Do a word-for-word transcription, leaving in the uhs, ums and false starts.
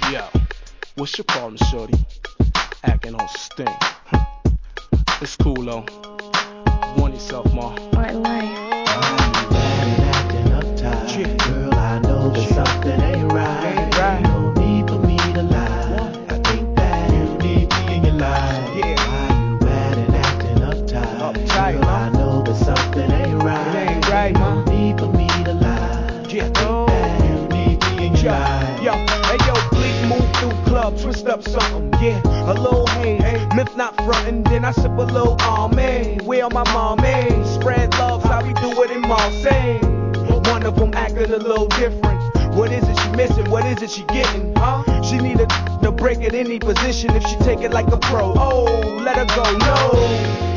Yo, what's your problem, shorty? Acting on sting. It's cool though. Want yourself, ma. What life? Acting uptight. Girl, I know that something ain't right. Ain't no need for me to lie. I think that you need me in your life. Yeah. Why you mad and acting uptight? Uptight, Girl, I know that something ain't right. It ain't right, no ma. need for me to lie. Yeah. I think that you need me in your Yo, life. yo, hey yo, bleak move through club, twist up something, yeah, a little haze, myth not frontin', then I sip a little almond, where my mom is, spread love, how we do it in Marseille, one of them acting a little different, what is it she missing, what is it she getting, huh, she need a to break it any position if she take it like a pro, oh, let her go, no,